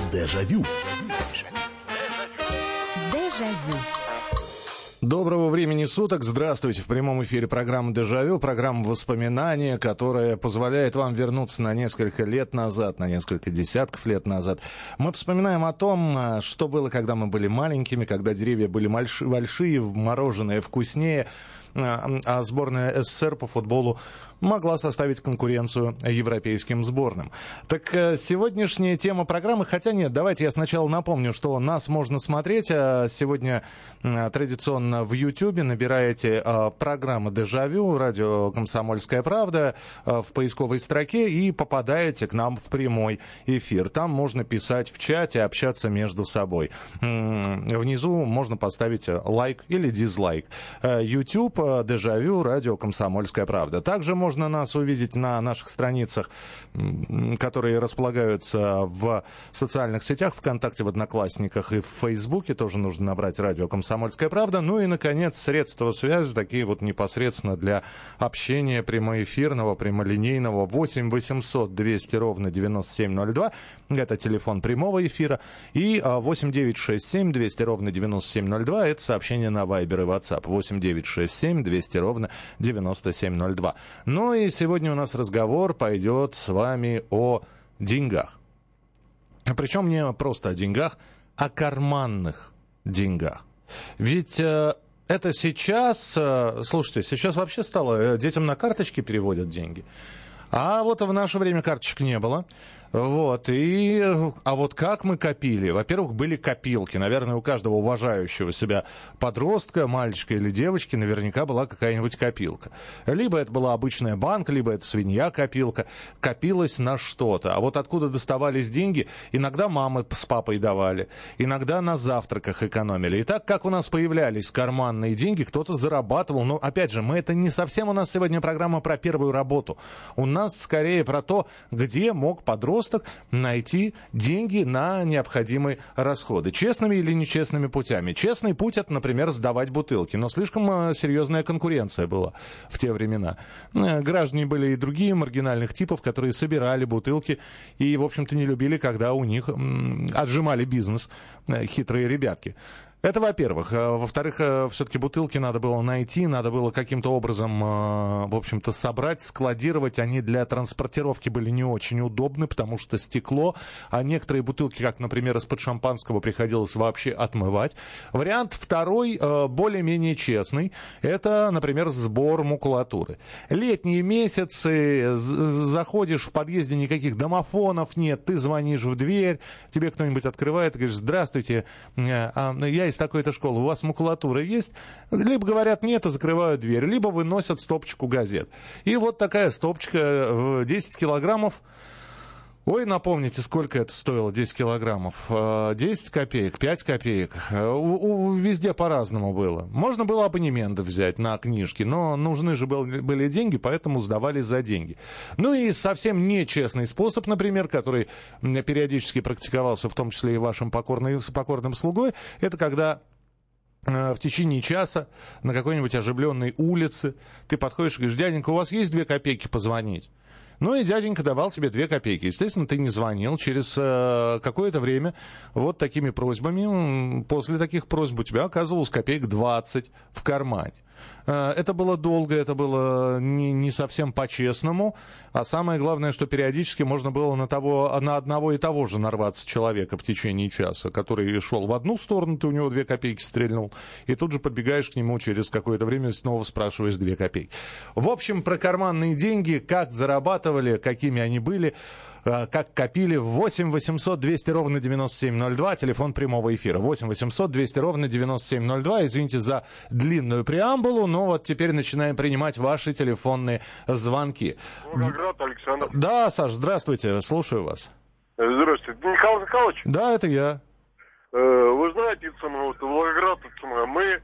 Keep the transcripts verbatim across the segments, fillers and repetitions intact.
Дежавю. Дежавю. Доброго времени суток. Здравствуйте. В прямом эфире программа «Дежавю», программа воспоминания, которая позволяет вам вернуться на несколько лет назад, на несколько десятков лет назад. Мы вспоминаем о том, что было, когда мы были маленькими, когда деревья были большие, мороженое вкуснее, а сборная СССР по футболу могла составить конкуренцию европейским сборным. Так сегодняшняя тема программы, хотя нет, давайте я сначала напомню, что нас можно смотреть. Сегодня традиционно в Ютьюбе набираете программу «Дежавю», радио «Комсомольская правда» в поисковой строке и попадаете к нам в прямой эфир. Там можно писать в чате, общаться между собой. Внизу можно поставить лайк или дизлайк. YouTube, «Дежавю», радио «Комсомольская правда». Также можно Можно нас увидеть на наших страницах, которые располагаются в социальных сетях, ВКонтакте, в Одноклассниках и в Фейсбуке. Тоже нужно набрать радио «Комсомольская правда». Ну и, наконец, средства связи, такие вот непосредственно для общения прямоэфирного, прямолинейного. восемь восемьсот двести ровно девяносто семь ноль два. Это телефон прямого эфира. И восемь девятьсот шестьдесят семь двести ровно девяносто семь ноль два. Это сообщение на Вайбер и WhatsApp. восемь девятьсот шестьдесят семь двести ровно девяносто семь ноль два. Ну и сегодня у нас разговор пойдет с вами о деньгах. Причем не просто о деньгах, о карманных деньгах. Ведь э, это сейчас, э, слушайте, сейчас вообще стало, э, детям на карточки переводят деньги. А вот в наше время карточек не было. Вот, и, а вот как мы копили? Во-первых, были копилки. Наверное, у каждого уважающего себя подростка, мальчика или девочки наверняка была какая-нибудь копилка. Либо это была обычная банка, либо это свинья-копилка. Копилась на что-то. А вот откуда доставались деньги, иногда мамы с папой давали, иногда на завтраках экономили. И так как у нас появлялись карманные деньги, кто-то зарабатывал. Но, опять же, мы это не совсем у нас сегодня программа про первую работу. У нас скорее про то, где мог подросток найти деньги на необходимые расходы. Честными или нечестными путями. Честный путь — это, например, сдавать бутылки. Но слишком серьезная конкуренция была в те времена. Граждане были и другие маргинальных типов, которые собирали бутылки и, в общем-то, не любили, когда у них отжимали бизнес хитрые ребятки. Это во-первых. Во-вторых, все-таки бутылки надо было найти, надо было каким-то образом, в общем-то, собрать, складировать. Они для транспортировки были не очень удобны, потому что стекло, а некоторые бутылки, как, например, из-под шампанского, приходилось вообще отмывать. Вариант второй, более-менее честный, это, например, сбор макулатуры. Летние месяцы, заходишь в подъезде, никаких домофонов нет, ты звонишь в дверь, тебе кто-нибудь открывает и говоришь: «Здравствуйте, я из такой-то школы, у вас макулатура есть?» Либо говорят нет и закрывают дверь, либо выносят стопочку газет. И вот такая стопочка, десять килограммов. Ой, напомните, сколько это стоило, десять килограммов? десять копеек, пять копеек. У, у, везде по-разному было. Можно было абонементы взять на книжки, но нужны же были, были деньги, поэтому сдавали за деньги. Ну и совсем нечестный способ, например, который периодически практиковался, в том числе и вашим покорным, покорным слугой, это когда в течение часа на какой-нибудь оживленной улице ты подходишь и говоришь: «Дяденька, у вас есть две копейки позвонить?» Ну и дяденька давал тебе две копейки. Естественно, ты не звонил. Через э, какое-то время вот такими просьбами, после таких просьб у тебя оказывалось копеек двадцать в кармане. Э, это было долго, это было не, не совсем по-честному. А самое главное, что периодически можно было на, того, на одного и того же нарваться человека в течение часа, который шел в одну сторону, ты у него две копейки стрельнул, и тут же подбегаешь к нему через какое-то время и снова спрашиваешь две копейки. В общем, про карманные деньги, как зарабатывали, какими они были, как копили. восемь восемьсот двести ровно девяносто семь ноль два, телефон прямого эфира. восемь восемьсот двести ровно девяносто семь ноль два. Извините за длинную преамбулу, но вот теперь начинаем принимать ваши телефонные звонки. Волгоград, Александр. Да, Саш, здравствуйте, слушаю вас. Здравствуйте. Михаил Михайлович? Да, это я. Вы знаете, вот, Волгоград, мы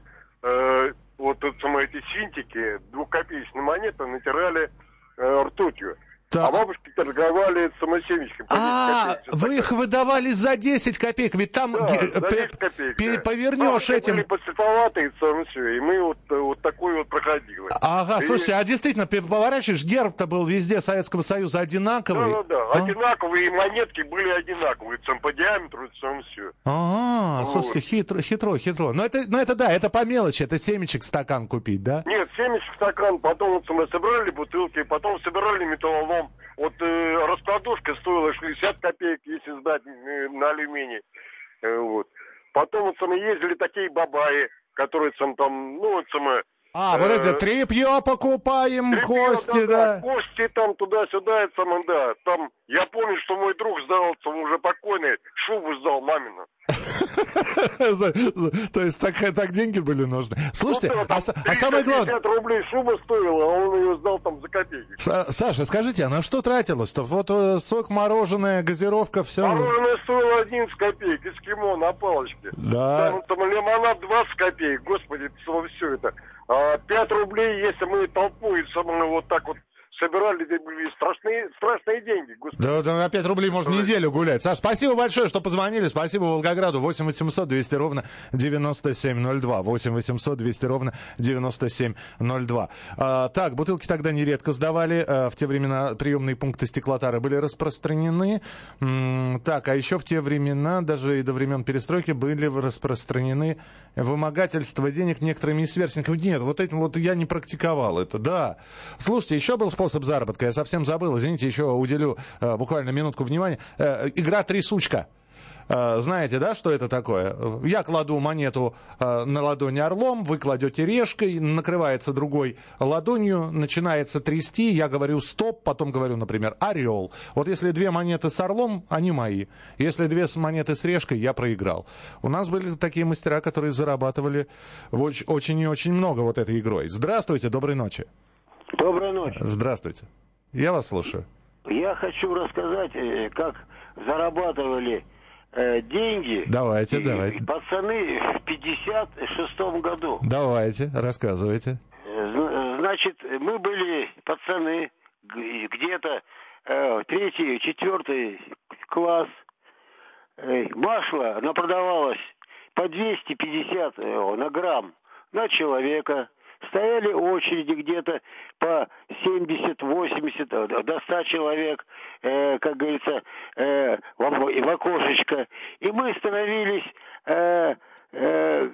вот эти синтики, двухкопеечные монеты натирали ртутью. Так. А бабушки торговали самосемечками. А, вы их выдавали за десять копеек, ведь там Да, ге- за пе- десять копеек, пе- да. повернешь Бабушки этим... были подслеповатые, там все, и мы вот, вот такой вот проходили. Ага, И- слушайте, а действительно, пе- поворачиваешь, герб-то был везде Советского Союза одинаковый. Да, да, да. А? Одинаковые, и монетки были одинаковые, там по диаметру, там все. Ага, Вот. слушайте, хитро, хитро, хитро. Но это, ну это да, это по мелочи, это семечек стакан купить, да? Нет, семечек стакан, потом вот мы собирали бутылки, потом собирали металлолом. Вот э, раскладушка стоила шестьдесят копеек, если сдать э, на алюминий. Э, вот. Потом вот мы ездили такие бабаи, которые там, там ну вот мы... А, вот это тряпье покупаем, кости, да. да. Кости там туда-сюда, это самое, да. Там, я помню, что мой друг сдал, там уже покойный, шубу сдал мамину. То есть так, так деньги были нужны. Слушайте, Ну, а, а самое главное... пятьдесят рублей шуба стоила, а он ее сдал там за копейки. Са- Саша, скажите, а на что тратилось-то? Вот э, сок, мороженое, газировка, все. Мороженое стоило одиннадцать копеек, эскимо на палочке. Да. Там, там лимонад двадцать копеек, господи, все это. А пять рублей, если мы толпой самое вот так вот собирали, это были страшные, страшные деньги, господи. Да, да, на пять рублей можно неделю гулять. Саш, спасибо большое, что позвонили. Спасибо Волгограду. восемь восемьсот двести ровно девяносто семь ноль два. восемь восемьсот двести ровно девяносто семь ноль два. А, так, бутылки тогда нередко сдавали. А, в те времена приемные пункты стеклотары были распространены. М, так, а еще в те времена, даже и до времен перестройки, были распространены вымогательство денег некоторыми из сверстников. Нет, вот этим вот я не практиковал это, да. Слушайте, еще был способ заработка, я совсем забыл, извините, еще уделю э, буквально минутку внимания. Э, игра «Трясучка». Э, знаете, да, что это такое? Я кладу монету э, на ладони орлом, вы кладете решкой, накрывается другой ладонью, начинается трясти, я говорю «стоп», потом говорю, например, «орел». Вот если две монеты с орлом, они мои. Если две монеты с решкой, я проиграл. У нас были такие мастера, которые зарабатывали очень, очень и очень много вот этой игрой. Здравствуйте, доброй ночи. Доброй ночи. Здравствуйте. Я вас слушаю. Я хочу рассказать, э, как зарабатывали э, деньги. Давайте, и, давайте. и пацаны в пятьдесят шестом году. Давайте, рассказывайте. Э, Значит, мы были пацаны г- где-то э, третий, четвертый класс. Э, масло, оно продавалось по двести пятьдесят э, на грамм на человека. Стояли очереди где-то по семьдесят-восемьдесят, до ста человек, э, как говорится, э, в, в окошечко. И мы становились, э, э,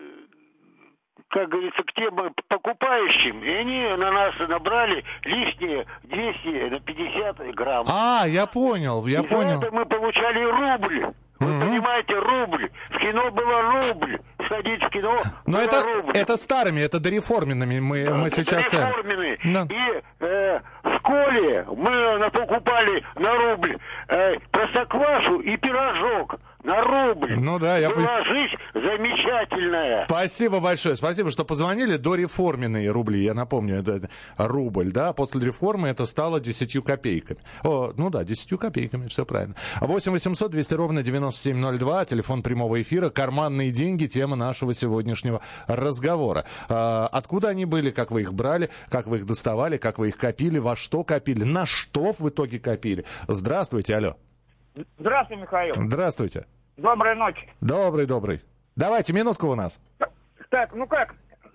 как говорится, к тем покупающим. И они на нас набрали лишние двести пятьдесят грамм. А, я понял, я И понял. за это мы получали рубль. Вы Мгм. понимаете, рубль. В кино было рубль. Сходить в кино Но было это, рубль. это старыми, это дореформенными мы, мы сейчас... э, Реформенные. Да. И э, в школе мы на- покупали на рубль э, простоквашу и пирожок на рубль. Ну да, я... Была жизнь замечательная. Спасибо большое. Спасибо, что позвонили. Дореформенные рубли, я напомню, это, это рубль, да, после реформы это стало десятью копейками. О, ну да, десятью копейками, все правильно. восемь восемьсот двести ровно девяносто семь ноль два, телефон прямого эфира, карманные деньги, тема нашего сегодняшнего разговора. А, откуда они были, как вы их брали, как вы их доставали, как вы их копили, во что копили, на что в итоге копили. Здравствуйте, алло. Здравствуй, Михаил. Здравствуйте. Доброй ночи. Добрый, добрый. Давайте, минутку у нас. Так, ну как?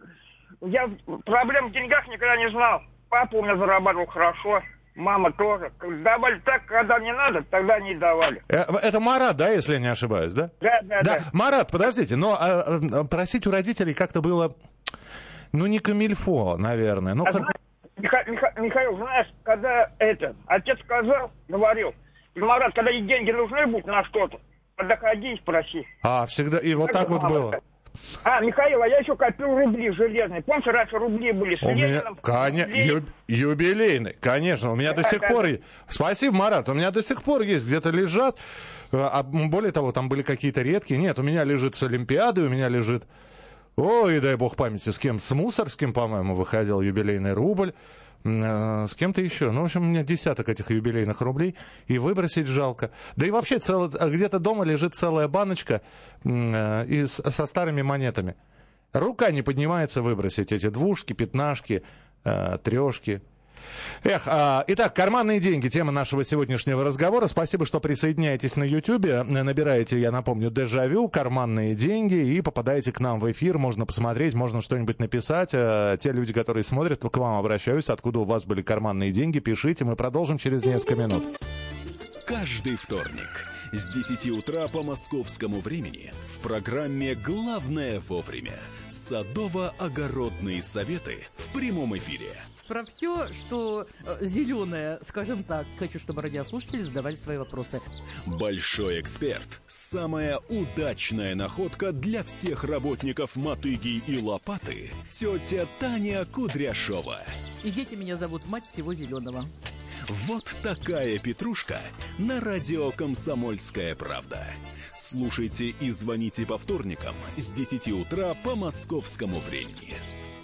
Я проблем в деньгах никогда не знал. Папа у меня зарабатывал хорошо, мама тоже. Давали так, когда не надо, тогда не давали. Э, Это Марат, да, если я не ошибаюсь, да? Да, да, да. Марат, подождите, но а, а, просить у родителей как-то было, ну, не камильфо, наверное. Ну, А хор- знаешь, Миха- Миха- Михаил, знаешь, когда это, отец сказал, говорил, Марат, когда и деньги нужны будут на что-то, подоходи и спроси. А, всегда, и вот так вот мама было. сказала. А, Михаил, а я еще копил рубли железные. Помнишь, раньше рубли были с У меня, Лениным? коне- Ленин. ю- юбилейный, конечно, у меня до Да, сих да, пор... да. е- Спасибо, Марат, у меня до сих пор есть, где-то лежат, э, а более того, там были какие-то редкие. Нет, у меня лежит с Олимпиады, у меня лежит... Ой, дай бог памяти, с кем? С Мусорским, по-моему, выходил юбилейный рубль. Э, С кем-то еще. Ну, в общем, у меня десяток этих юбилейных рублей. И выбросить жалко. Да и вообще цело- где-то дома лежит целая баночка э, и с- со старыми монетами. Рука не поднимается выбросить эти двушки, пятнашки, э, трешки. Эх, а, итак, карманные деньги, тема нашего сегодняшнего разговора. Спасибо, что присоединяетесь на Ютьюбе. Набираете, я напомню, «Дежавю», «Карманные деньги» и попадаете к нам в эфир. Можно посмотреть, можно что-нибудь написать. Те люди, которые смотрят, к вам обращаюсь. Откуда у вас были карманные деньги, пишите. Мы продолжим через несколько минут. Каждый вторник с десяти утра по московскому времени в программе «Главное вовремя» садово-огородные советы в прямом эфире. Про все, что э, зеленое, скажем так, хочу, чтобы радиослушатели задавали свои вопросы. Большой эксперт. Самая удачная находка для всех работников мотыги и лопаты. Тетя Таня Кудряшова. И дети меня зовут мать всего зеленого. Вот такая петрушка на радио «Комсомольская правда». Слушайте и звоните по вторникам с десяти утра по московскому времени.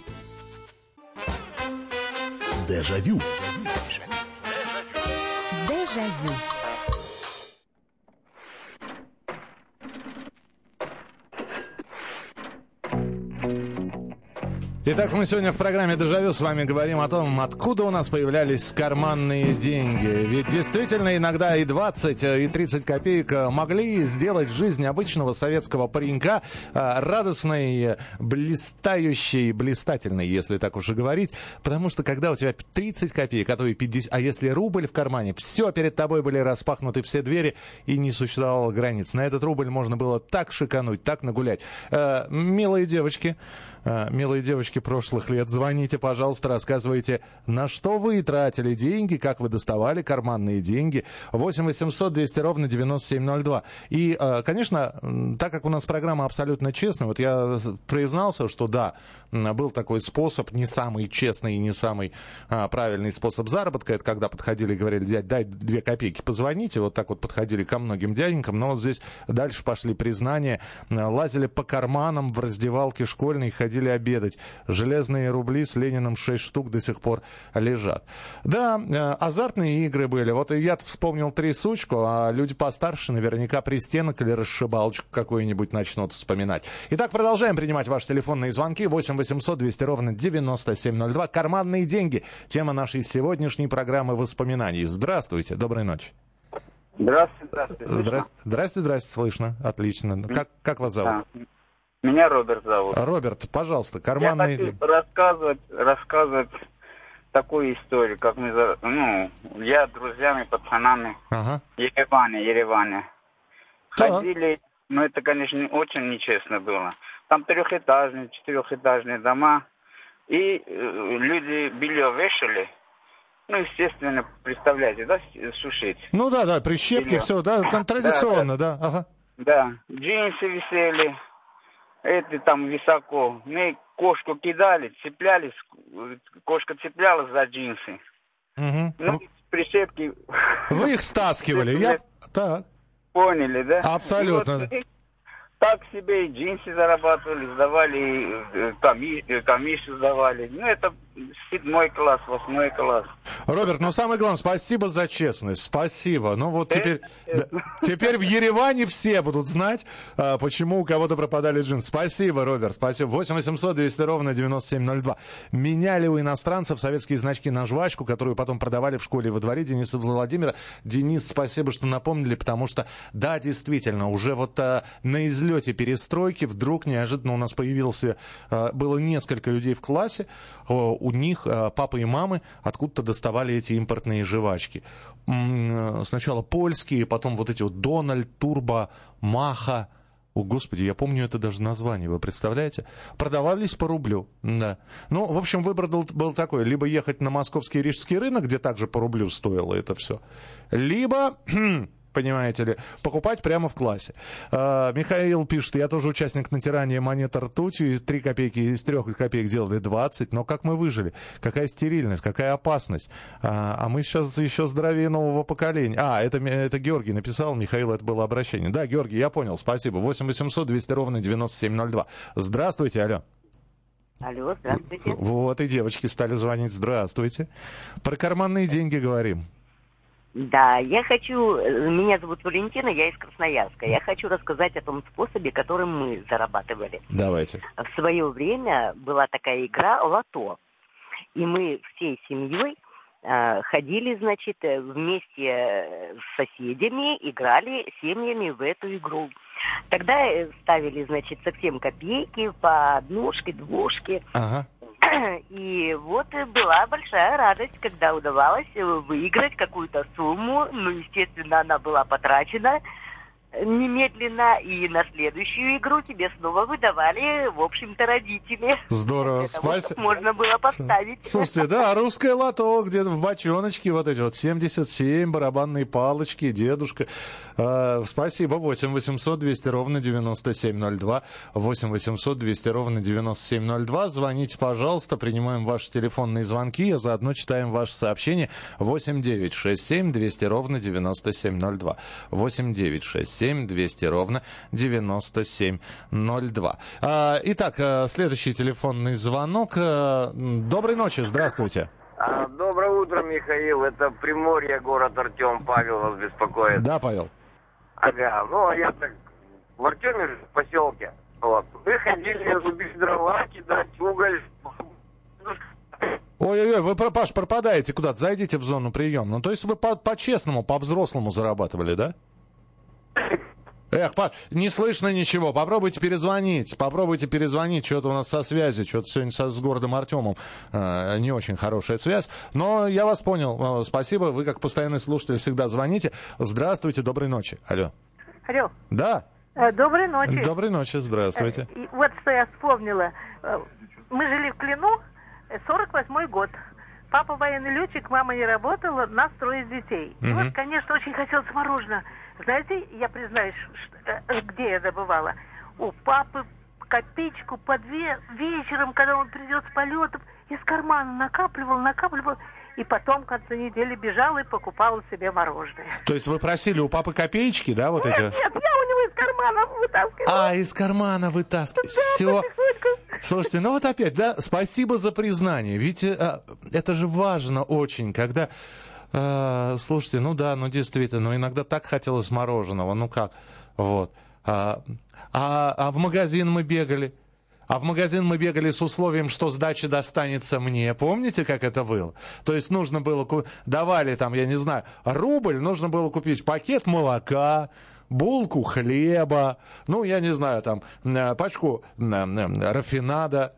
Дежавю. Дежавю. Итак, мы сегодня в программе «Дежавю» с вами говорим о том, откуда у нас появлялись карманные деньги. Ведь действительно иногда и двадцать, и тридцать копеек могли сделать жизнь обычного советского паренька радостной, блистающей, блистательной, если так уж и говорить. Потому что когда у тебя тридцать копеек, а то и пятьдесят, а если рубль в кармане, все, перед тобой были распахнуты все двери и не существовало границ. На этот рубль можно было так шикануть, так нагулять. Э, милые девочки, Милые девочки прошлых лет, звоните, пожалуйста, рассказывайте, на что вы тратили деньги, как вы доставали карманные деньги. восемь восемьсот двести ровно девяносто семь ноль два. И, конечно, так как у нас программа абсолютно честная, вот я признался, что да, был такой способ, не самый честный и не самый а, правильный способ заработка. Это когда подходили и говорили: дядь, дай две копейки, позвоните. Вот так вот подходили ко многим дяденькам. Но вот здесь дальше пошли признания. Лазили по карманам в раздевалке школьной, ходили обедать. Железные рубли с Лениным шесть штук до сих пор лежат. Да, азартные игры были. Вот я вспомнил трясучку, а люди постарше наверняка пристенок или расшибалочку какую-нибудь начнут вспоминать. Итак, продолжаем принимать ваши телефонные звонки. восемь восемьсот двести ровно девяносто семь ноль два. Карманные деньги. Тема нашей сегодняшней программы воспоминаний. Здравствуйте, доброй ночи. Здравствуйте, здравствуйте. Здравствуйте, здравствуйте, здравствуйте, слышно. Отлично. Как, как вас зовут? Да. Меня Роберт зовут. Роберт, пожалуйста, карманные... Я хочу рассказывать, рассказывать такую историю, как мы, ну, я с друзьями, пацанами, ага. в Ереване, Ереване. Да. Ходили, но это, конечно, очень нечестно было. Там трехэтажные, четырехэтажные дома, и э, люди белье вешали. Ну, естественно, представляете, да, сушить. Ну да, да, прищепки, белье. Все, да, там традиционно, да, да. да, ага. Да, джинсы висели. Это там высоко. Мы кошку кидали, цеплялись, кошка цеплялась за джинсы. Угу. Ну, прищепки... Вы их стаскивали, я... Так. Поняли, да? Абсолютно. Вот, так себе и джинсы зарабатывали, сдавали, комиссию, комиссию сдавали. Ну, это седьмой класс, восьмой класс. Роберт, ну самое главное, спасибо за честность, спасибо. Ну вот теперь, да, теперь в Ереване все будут знать, а, почему у кого-то пропадали джинсы. Спасибо, Роберт, спасибо. восемь восемьсот двести ровно девяносто семь ноль два. Меняли у иностранцев советские значки на жвачку, которую потом продавали в школе во дворе Дениса Владимира. Денис, спасибо, что напомнили, потому что, да, действительно, уже вот а, на излете перестройки вдруг неожиданно у нас появился, а, было несколько людей в классе, а, у них а, папы и мамы откуда-то доставали эти импортные жвачки. Сначала польские, потом вот эти вот Дональд, Турбо, Маха. О, Господи, я помню это даже название, вы представляете? Продавались по рублю, да. Ну, в общем, выбор был, был такой. Либо ехать на московский рижский рынок, где также по рублю стоило это все. Либо... понимаете ли, покупать прямо в классе. А, Михаил пишет: я тоже участник натирания монет ртутью, и три копейки из трех копеек делали двадцать, но как мы выжили? Какая стерильность, какая опасность? А, а мы сейчас еще здоровее нового поколения. А, это, это Георгий написал, Михаил, это было обращение. Да, Георгий, я понял, спасибо. восемь восемьсот двести ровно девяносто семь ноль два. Здравствуйте, алло. Алло, здравствуйте. Вот и девочки стали звонить. Здравствуйте. Про карманные деньги говорим. Да, я хочу, меня зовут Валентина, я из Красноярска. Я хочу рассказать о том способе, которым мы зарабатывали. Давайте. В свое время была такая игра «Лото». И мы всей семьей ходили, значит, вместе с соседями, играли семьями в эту игру. Тогда ставили, значит, совсем копейки по однушке, двушке. Ага. И вот была большая радость, когда удавалось выиграть какую-то сумму. Ну, естественно, она была потрачена немедленно, и на следующую игру тебе снова выдавали, в общем-то, родители. Здорово, спасибо. Можно было поставить. Слушайте, да, русское лото где-то в бочоночке, вот эти вот семьдесят семь, барабанные палочки, дедушка. Э, спасибо. восемь восемьсот двести ровно девяносто семь ноль два. восемь восемьсот двести ровно девяносто семь ноль два. Звоните, пожалуйста, принимаем ваши телефонные звонки, а заодно читаем ваши сообщения. восемь девять шесть семь двести ровно девяносто семь ноль два. восемь девять шесть семь двести ровно девяносто семь ноль два. А, итак, следующий телефонный звонок. Доброй ночи, здравствуйте. Доброе утро, Михаил. Это Приморье, город Артем. Павел вас беспокоит. Да, Павел. Ага, ну я так в Артеме, в поселке. Вот. Мы ходили рубить дрова, кидать уголь. Ой-ой-ой, вы, Паш, пропадаете куда-то, зайдите в зону приема. Ну, то есть вы по- по-честному, по-взрослому зарабатывали, да? Эх, Паш, не слышно ничего. Попробуйте перезвонить. Попробуйте перезвонить. Что-то у нас со связью. Что-то сегодня со, с городом Артемом э, не очень хорошая связь. Но я вас понял. Спасибо. Вы, как постоянный слушатель, всегда звоните. Здравствуйте. Доброй ночи. Алло. Алло. Да. Доброй ночи. Доброй ночи. Здравствуйте. Вот что я вспомнила. Мы жили в Клину. сорок восьмой год. Папа военный летчик, мама не работала, нас трое детей. Угу. И вот, конечно, очень хотелось мороженое. Знаете, я признаюсь, что, где я добывала? У папы копеечку по две вечером, когда он придет с полетов, из кармана накапливал, накапливал, и потом в конце недели бежала и покупала себе мороженое. То есть вы просили у папы копеечки, да, вот нет, эти? Нет, я у него из кармана вытаскивала. А, из кармана вытаскивала. Да, все. Слушайте, ну вот опять, да, спасибо за признание. Ведь а, это же важно очень, когда... А, слушайте, ну да, ну действительно, ну иногда так хотелось мороженого, ну как, вот. А, а, а в магазин мы бегали, а в магазин мы бегали с условием, что сдача достанется мне. Помните, как это было? То есть нужно было, давали там, я не знаю, рубль, нужно было купить пакет молока, булку хлеба, ну, я не знаю, там, пачку рафинада,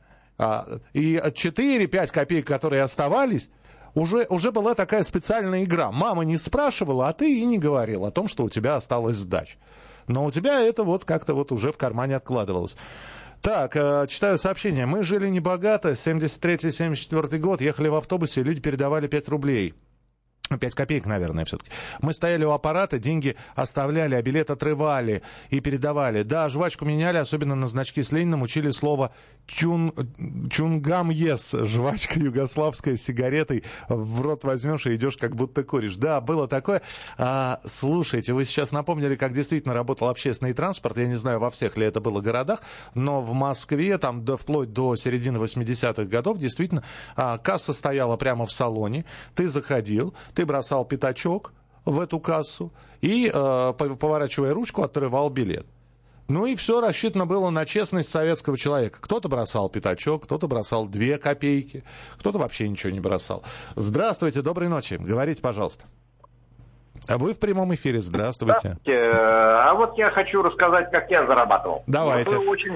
и четыре-пять копеек, которые оставались, Уже, уже была такая специальная игра. Мама не спрашивала, а ты и не говорил о том, что у тебя осталась сдача. Но у тебя это вот как-то вот уже в кармане откладывалось. Так, э, читаю сообщение. Мы жили небогато, семьдесят третий семьдесят четвёртый год, ехали в автобусе, люди передавали пять рублей. пять копеек, наверное, все-таки. Мы стояли у аппарата, деньги оставляли, а билет отрывали и передавали. Да, жвачку меняли, особенно на значки с Лениным, учили слово чун, чунгам ес, жвачка югославская с сигаретой, в рот возьмешь и идешь, как будто куришь. Да, было такое. А, слушайте, вы сейчас напомнили, как действительно работал общественный транспорт. Я не знаю, во всех ли это было городах, но в Москве, там, до, вплоть до середины восьмидесятых годов, действительно, а, касса стояла прямо в салоне, ты заходил, ты бросал пятачок в эту кассу и, э, поворачивая ручку, отрывал билет. Ну и все рассчитано было на честность советского человека. Кто-то бросал пятачок, кто-то бросал две копейки, кто-то вообще ничего не бросал. Здравствуйте, доброй ночи. Говорите, пожалуйста. А вы в прямом эфире. Здравствуйте. Здравствуйте. А вот я хочу рассказать, как я зарабатывал. Давайте. Вы очень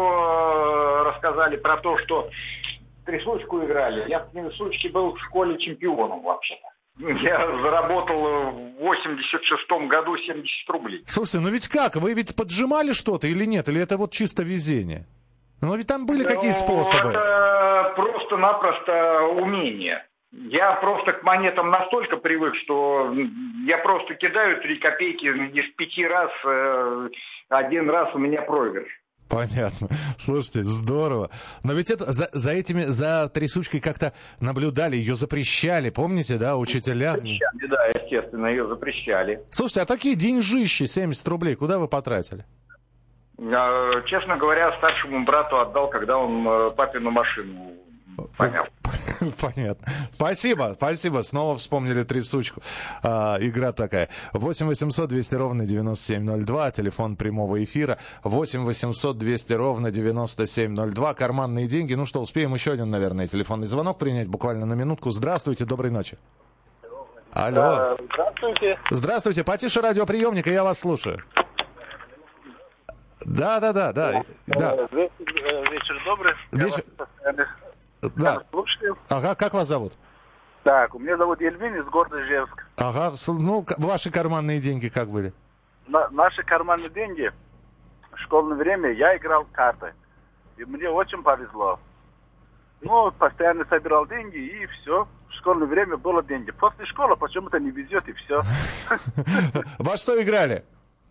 хорошо рассказали про то, что трясучку играли. Я в трясучке был в школе чемпионом вообще-то. Я заработал в восемьдесят шестом году семьдесят рублей. Слушайте, ну ведь как? Вы ведь поджимали что-то или нет? Или это вот чисто везение? Ну ведь там были ну, какие способы? Это просто-напросто умение. Я просто к монетам настолько привык, что я просто кидаю три копейки, из пяти раз, один раз у меня проигрыш. Понятно. Слушайте, здорово. Но ведь это за, за этими, за трясучкой как-то наблюдали, ее запрещали, помните, да, учителя? Запрещали, да, естественно, ее запрещали. Слушайте, а такие деньжищи, семьдесят рублей, куда вы потратили? Честно говоря, старшему брату отдал, когда он папину машину помял. Понятно. Спасибо, спасибо. Снова вспомнили трясучку. А, игра такая. восемь восемьсот двести ровно девяносто семь ноль два. Телефон прямого эфира. восемь восемьсот двести ровно девяносто семь ноль два. Карманные деньги. Ну что, успеем еще один, наверное, телефонный звонок принять буквально на минутку. Здравствуйте, доброй ночи. Алло. Здравствуйте. Здравствуйте. Потише радиоприемника, я вас слушаю. Да, да, да, да. да. Вечер добрый. Вечер... Да. Ага, как вас зовут? Так, меня зовут Ельмин из города Ижевск. Ага, ну, ваши карманные деньги как были? На, наши карманные деньги в школьное время я играл в карты. И мне очень повезло. Ну, постоянно собирал деньги, и все. В школьное время было деньги. После школы почему-то не везет, и все. Во что играли?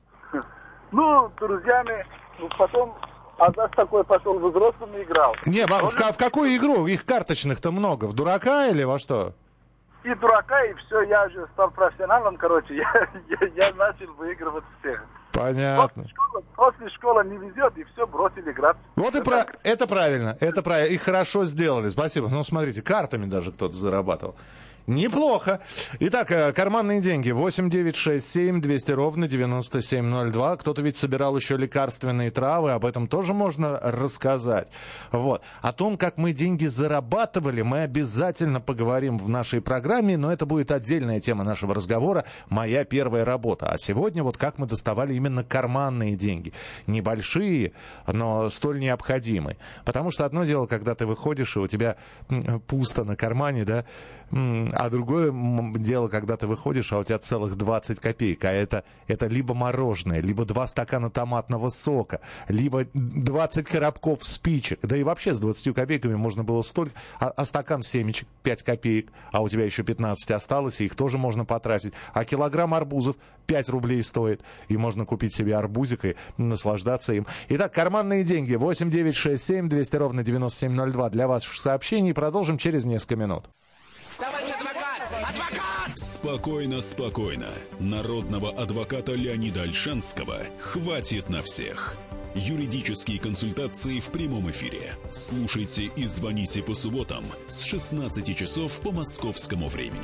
Ну, с друзьями. Потом... А раз такой пошел в взрослым и играл. Не, в, в, в какую игру? Их карточных-то много. В дурака или во что? И дурака, и все. Я же стал профессионалом, короче. Я, я, я начал выигрывать всех. Понятно. После школы, после школы не везет, и все, бросили играть. Вот и про... это правильно. Это правильно. И хорошо сделали. Спасибо. Ну, смотрите, картами даже кто-то зарабатывал. Неплохо. Итак, карманные деньги. восемь девятьсот шестьдесят семь двести ровно девяносто семь ноль два. Кто-то ведь собирал еще лекарственные травы. Об этом тоже можно рассказать. Вот. О том, как мы деньги зарабатывали, мы обязательно поговорим в нашей программе. Но это будет отдельная тема нашего разговора. Моя первая работа. А сегодня вот как мы доставали именно карманные деньги. Небольшие, но столь необходимые. Потому что одно дело, когда ты выходишь, и у тебя пусто на кармане, да, а другое дело, когда ты выходишь, а у тебя целых двадцать копеек. А это, это либо мороженое, либо два стакана томатного сока, либо двадцать коробков спичек. Да и вообще с двадцатью копейками можно было столько. А, а стакан семечек пять копеек, а у тебя еще пятнадцать осталось, и их тоже можно потратить. А килограмм арбузов пять рублей стоит. И можно купить себе арбузик и наслаждаться им. Итак, карманные деньги. восемь девятьсот шестьдесят семь двести ровно девяносто семь ноль два. Для ваших сообщений. Продолжим через несколько минут. Товарищ адвокат! Адвокат! Спокойно, спокойно. Народного адвоката Леонида Ольшанского хватит на всех. Юридические консультации в прямом эфире. Слушайте и звоните по субботам с шестнадцати часов по московскому времени.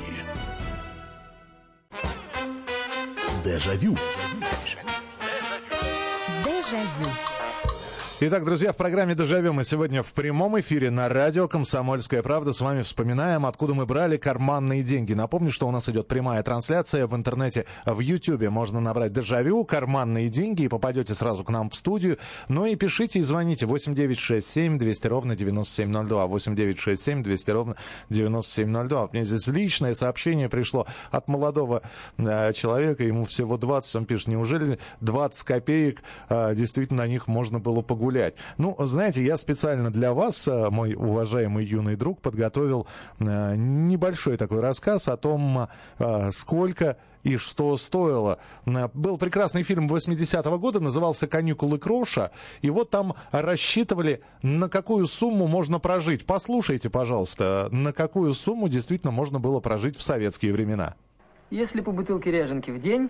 Дежавю. Дежавю. Итак, друзья, в программе «Дежавю» мы сегодня в прямом эфире на радио «Комсомольская правда» с вами вспоминаем, откуда мы брали карманные деньги. Напомню, что у нас идет прямая трансляция в интернете, в Ютьюбе. Можно набрать «Дежавю», «Карманные деньги» и попадете сразу к нам в студию. Ну и пишите и звоните восемь девятьсот шестьдесят семь двести ровно девяносто семь ноль два. восемь девятьсот шестьдесят семь двести ровно девяносто семь ноль два. Мне здесь личное сообщение пришло от молодого э, человека, ему всего двадцать. Он пишет, неужели двадцать копеек э, действительно на них можно было погулять? Гулять. Ну, знаете, я специально для вас, мой уважаемый юный друг, подготовил э, небольшой такой рассказ о том, э, сколько и что стоило. Был прекрасный фильм восьмидесятого года, назывался «Каникулы Кроша», и вот там рассчитывали, на какую сумму можно прожить. Послушайте, пожалуйста, на какую сумму действительно можно было прожить в советские времена. Если по бутылке ряженки в день,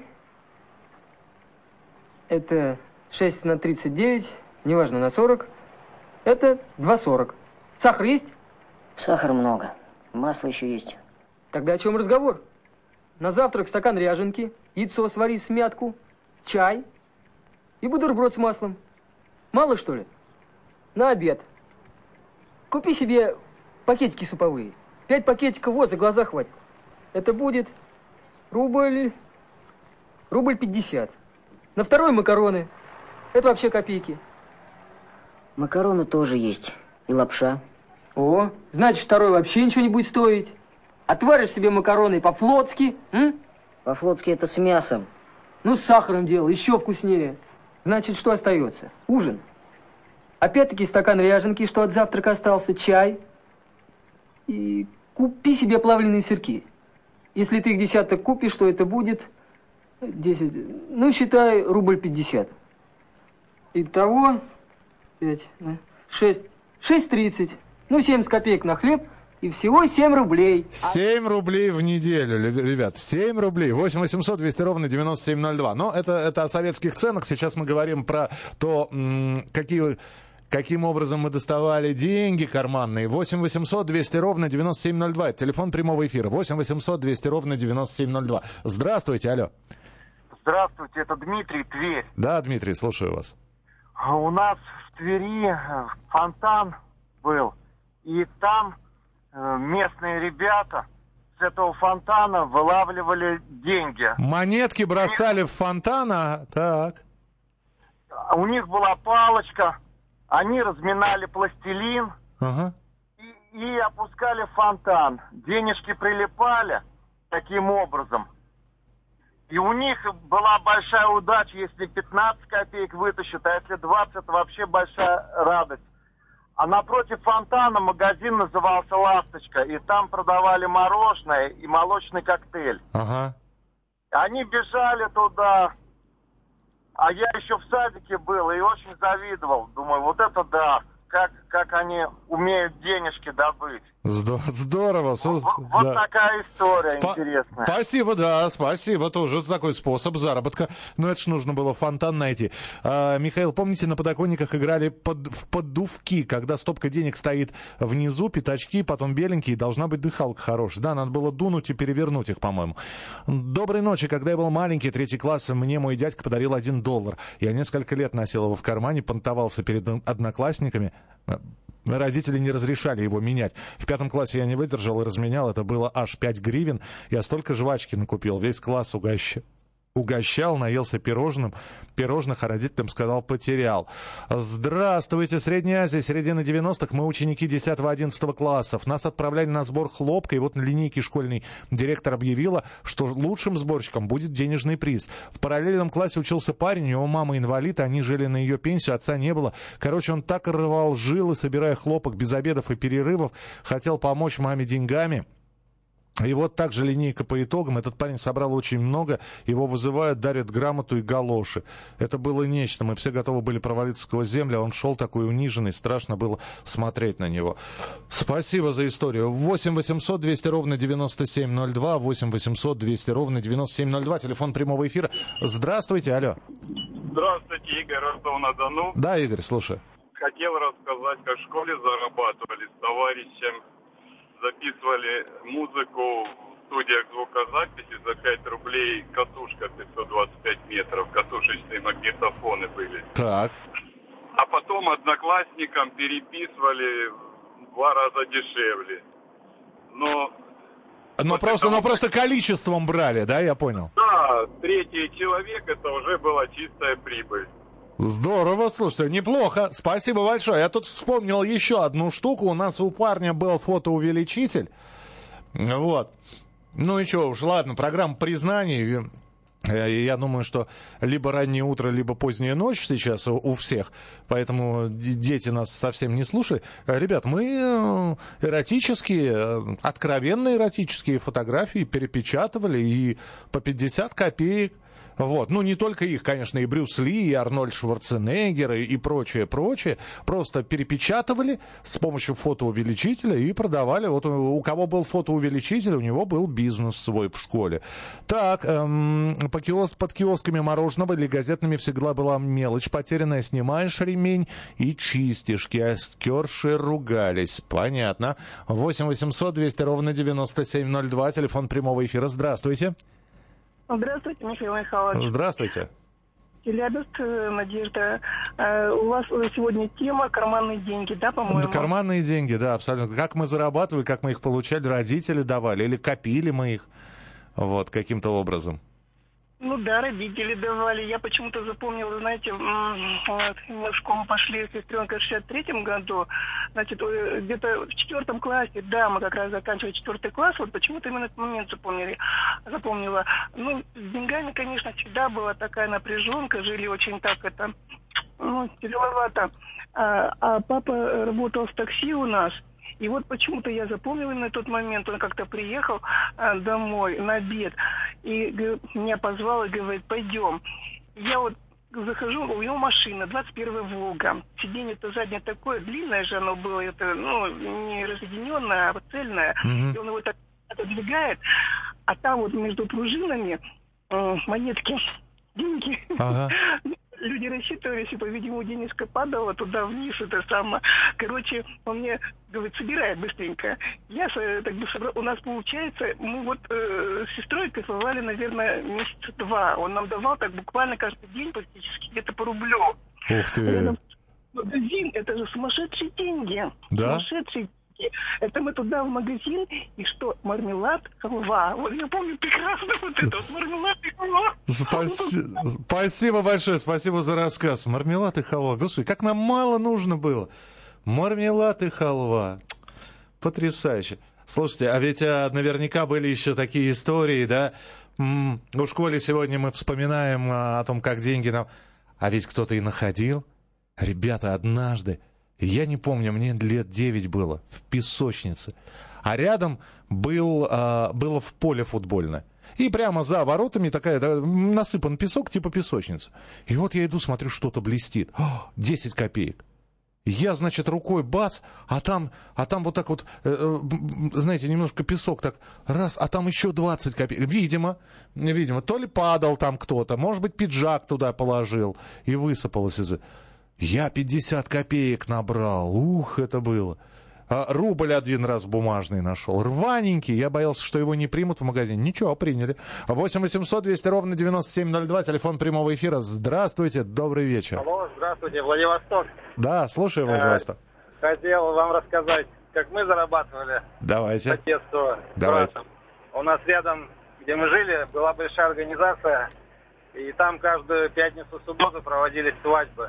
это шесть на тридцать девять, неважно, на сорок, это два сорок. Сахар есть? Сахара много. Масло еще есть. Тогда о чем разговор? На завтрак стакан ряженки, яйцо свари в смятку, чай и бутерброд с маслом. Мало, что ли? На обед. Купи себе пакетики суповые. Пять пакетиков вот, за глаза хватит. Это будет рубль... Рубль пятьдесят. На второй макароны. Это вообще копейки. Макароны тоже есть. И лапша. О, значит, второй вообще ничего не будет стоить. Отваришь себе макароны по-флотски, м? По-флотски это с мясом. Ну, с сахаром дело, еще вкуснее. Значит, что остается? Ужин. Опять-таки стакан ряженки, что от завтрака остался, чай. И купи себе плавленые сырки. Если ты их десяток купишь, что это будет? Десять. Ну, считай, рубль пятьдесят. Итого... Пять, шесть, шесть тридцать. Ну, семьдесят копеек на хлеб и всего семь рублей. семь рублей в неделю, ребят, семь рублей. восемь восемьсот двести ровно девяносто семь ноль два. Но это, это о советских ценах. Сейчас мы говорим про то, какие каким образом мы доставали деньги карманные. восемь восемьсот двести ровно девяносто семь ноль два. Это телефон прямого эфира. восемь восемьсот двести ровно девяносто семь ноль два. Здравствуйте, алло. Здравствуйте, это Дмитрий, Тверь. Да, Дмитрий, слушаю вас. У нас в Твери фонтан был, и там местные ребята с этого фонтана вылавливали деньги. Монетки бросали в фонтан, а так. У них была палочка, они разминали пластилин ага. и, и опускали в фонтан. Денежки прилипали таким образом. И у них была большая удача, если пятнадцать копеек вытащат, а если двадцать, вообще большая радость. А напротив фонтана магазин назывался «Ласточка», и там продавали мороженое и молочный коктейль. Ага. Они бежали туда, а я еще в садике был и очень завидовал. Думаю, вот это да, как, как они умеют денежки добыть. Здорово. Вот, вот да. такая история Спа- интересная. Спасибо, да, спасибо. Тоже такой способ заработка. Но это ж нужно было фонтан найти. А, Михаил, помните, на подоконниках играли под, в поддувки, когда стопка денег стоит внизу, пятачки, потом беленькие, должна быть дыхалка хорошая. Да, надо было дунуть и перевернуть их, по-моему. Доброй ночи. Когда я был маленький, третий класс, мне мой дядька подарил один доллар. Я несколько лет носил его в кармане, понтовался перед одноклассниками. Родители не разрешали его менять. В пятом классе я не выдержал и разменял. Это было аж пять гривен. Я столько жвачки накупил. Весь класс угощ... угощал, наелся пирожным. Пирожных, а родителям сказал, потерял. Здравствуйте, Средняя Азия, середина девяностых. Мы ученики десятого-одиннадцатого классов. Нас отправляли на сбор хлопка. И вот на линейке школьный директор объявила, что лучшим сборщиком будет денежный приз. В параллельном классе учился парень. У него мама инвалид. Они жили на ее пенсию. Отца не было. Короче, он так рвал жилы, собирая хлопок без обедов и перерывов. Хотел помочь маме деньгами. И вот так же линейка по итогам. Этот парень собрал очень много. Его вызывают, дарят грамоту и галоши. Это было нечто. Мы все готовы были провалиться сквозь землю. А он шел такой униженный. Страшно было смотреть на него. Спасибо за историю. восемь восемьсот двести ровно девяносто семь ноль два. восемь восемьсот двести ровно девяносто семь ноль два. Телефон прямого эфира. Здравствуйте, алло. Здравствуйте, Игорь, Ростов-на-Дону. Да, Игорь, слушай. Хотел рассказать, как в школе зарабатывали с товарищем. Записывали музыку в студиях звукозаписи за пять рублей, катушка пятьсот двадцать пять метров, катушечные магнитофоны были. Так. А потом одноклассникам переписывали в два раза дешевле. Но... Но просто, но просто количеством брали, да, я понял? Да, третий человек, это уже была чистая прибыль. Здорово, слушайте, неплохо. Спасибо большое. Я тут вспомнил еще одну штуку. У нас у парня был фотоувеличитель. Вот. Ну и что уж, ладно, программа признаний. Я думаю, что либо раннее утро, либо поздняя ночь сейчас у всех. Поэтому дети нас совсем не слушают. Ребят, мы эротические, откровенно эротические фотографии перепечатывали и по пятьдесят копеек. Вот. Ну, не только их, конечно, и Брюс Ли, и Арнольд Шварценеггер, и, и прочее, прочее. Просто перепечатывали с помощью фотоувеличителя и продавали. Вот у, у кого был фотоувеличитель, у него был бизнес свой в школе. Так, эм, по киоск, под киосками мороженого или газетными всегда была мелочь потерянная. Снимаешь ремень и чистишь. Киоскерши ругались. Понятно. восемь восемьсот двести ровно девяносто семь ноль два. Телефон прямого эфира. Здравствуйте. Здравствуйте, Михаил Михайлович. Здравствуйте. Челябинск, Надежда. У вас сегодня тема «Карманные деньги», да, по-моему? Да, карманные деньги, да, абсолютно. Как мы зарабатывали, как мы их получали, родители давали или копили мы их, вот, каким-то образом. Ну да, родители давали. Я почему-то запомнила, знаете, вот, мы в школу пошли с сестренкой в шестьдесят третьем году. Значит, где-то в четвертом классе, да, мы как раз заканчивали четвертый класс, вот почему-то именно этот момент запомнили, запомнила. Ну, с деньгами, конечно, всегда была такая напряженка, жили очень так это, ну, тяжеловато. А, а папа работал в такси у нас. И вот почему-то я запомнила на тот момент, он как-то приехал а, домой на обед, и г- меня позвал и говорит, пойдем. Я вот захожу, у него машина, двадцать первая Волга. Сиденье-то заднее такое, длинное же оно было, это, ну, не разъединенное, а цельное. Mm-hmm. И он его так отодвигает, а там вот между пружинами э, монетки, деньги. Ага. люди рассчитывались, и, по-видимому, денежка падала туда вниз, это самое. Короче, он мне говорит, собирай быстренько. Я так бы собрал. У нас получается, мы вот э, с сестрой кайфовали, наверное, месяца два. Он нам давал так буквально каждый день практически где-то по рублю. Ух ты! Магазин, это же сумасшедшие деньги. Да? Сумасшедшие. Это мы туда в магазин, и что, мармелад, халва. Вот я помню прекрасно вот это вот, мармелад и халва. Спаси... Спасибо большое, спасибо за рассказ. Мармелад и халва. Господи, как нам мало нужно было. Мармелад и халва. Потрясающе. Слушайте, а ведь а, наверняка были еще такие истории, да? М-м, в школе сегодня мы вспоминаем а, о том, как деньги нам... А ведь кто-то и находил. Ребята, однажды, я не помню, мне лет девять было, в песочнице. А рядом был, а, было в поле футбольное. И прямо за воротами такая, да, насыпан песок, типа песочница. И вот я иду, смотрю, что-то блестит. О, десять копеек. Я, значит, рукой бац, а там, а там вот так вот, э, знаете, немножко песок так, раз, а там еще двадцать копеек. Видимо, видимо, то ли падал там кто-то, может быть, пиджак туда положил, и высыпалось из... Я пятьдесят копеек набрал. Ух, это было. А, рубль один раз бумажный нашел. Рваненький. Я боялся, что его не примут в магазине. Ничего, приняли. восемь восемьсот двести ровно девяносто семь ноль два. Телефон прямого эфира. Здравствуйте. Добрый вечер. Алло, здравствуйте. Владивосток. Да, слушаю, Владивосток. Хотел вам рассказать, как мы зарабатывали. Давайте. По детству. Давайте. У нас рядом, где мы жили, была большая организация. И там каждую пятницу, субботу проводились свадьбы.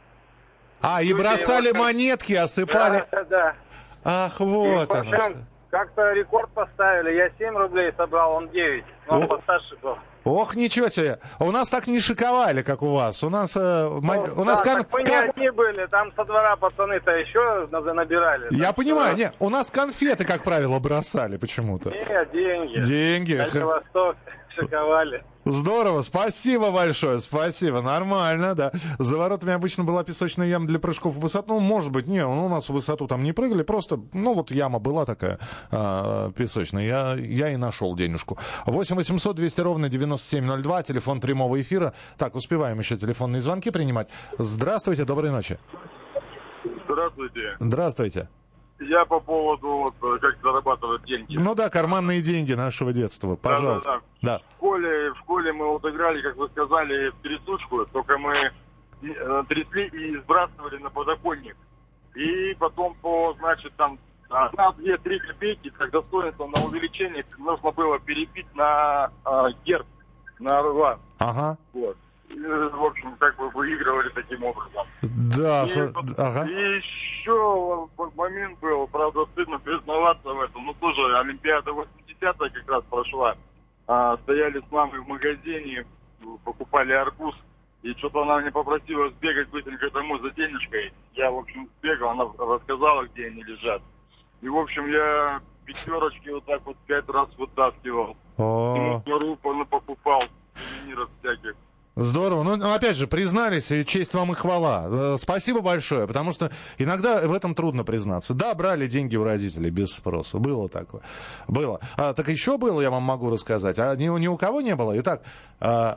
А, и бросали монетки, осыпали. Да, да, да. Ах, вот и оно. Как-то рекорд поставили. Я семь рублей собрал, он девять. Но он постарше был. Ох, ничего себе. У нас так не шиковали, как у вас. У нас... Э, ну, мон... у да, нас кон... так мы не одни были. Там со двора пацаны-то еще набирали. Я так понимаю. что... Нет, у нас конфеты, как правило, бросали почему-то. Нет, деньги. Деньги. Дальний Восток. Шиковали. Здорово, спасибо большое, спасибо, нормально, да. За воротами обычно была песочная яма для прыжков в высоту, ну, может быть, не, у нас в высоту там не прыгали, просто, ну, вот яма была такая э, песочная, я, я и нашел денежку. восемь восемьсот двести ровно девяносто семь ноль два, телефон прямого эфира. Так, успеваем еще телефонные звонки принимать. Здравствуйте, доброй ночи. Здравствуйте. Здравствуйте. Я по поводу, вот, как зарабатывать деньги. Ну да, карманные деньги нашего детства, пожалуйста. Да, да, да. Да. В школе, в школе мы вот играли, как вы сказали, в трясучку, только мы э, трясли и сбрасывали на подоконник. И потом по, значит, там, одна, две, три копейки, как достоинство на увеличение, нужно было перебить на э, герб, на орла. Ага. Вот. И, в общем, как бы выигрывали таким образом. Да, и, со... ага. И еще момент был, правда, стыдно признаваться в этом, но тоже Олимпиада восьмидесятая как раз прошла. А, стояли с мамой в магазине, покупали арбуз, и что-то она мне попросила сбегать быстренько домой за денежкой. Я, в общем, сбегал, она рассказала, где они лежат. И, в общем, я пятерочки вот так вот пять раз вытаскивал. О. Ну, покупал сувениров всяких. Здорово. Ну, опять же, признались, и честь вам и хвала. Спасибо большое, потому что иногда в этом трудно признаться. Да, брали деньги у родителей без спроса. Было такое. Было. А, так еще было, я вам могу рассказать. А ни, ни у кого не было. Итак, а,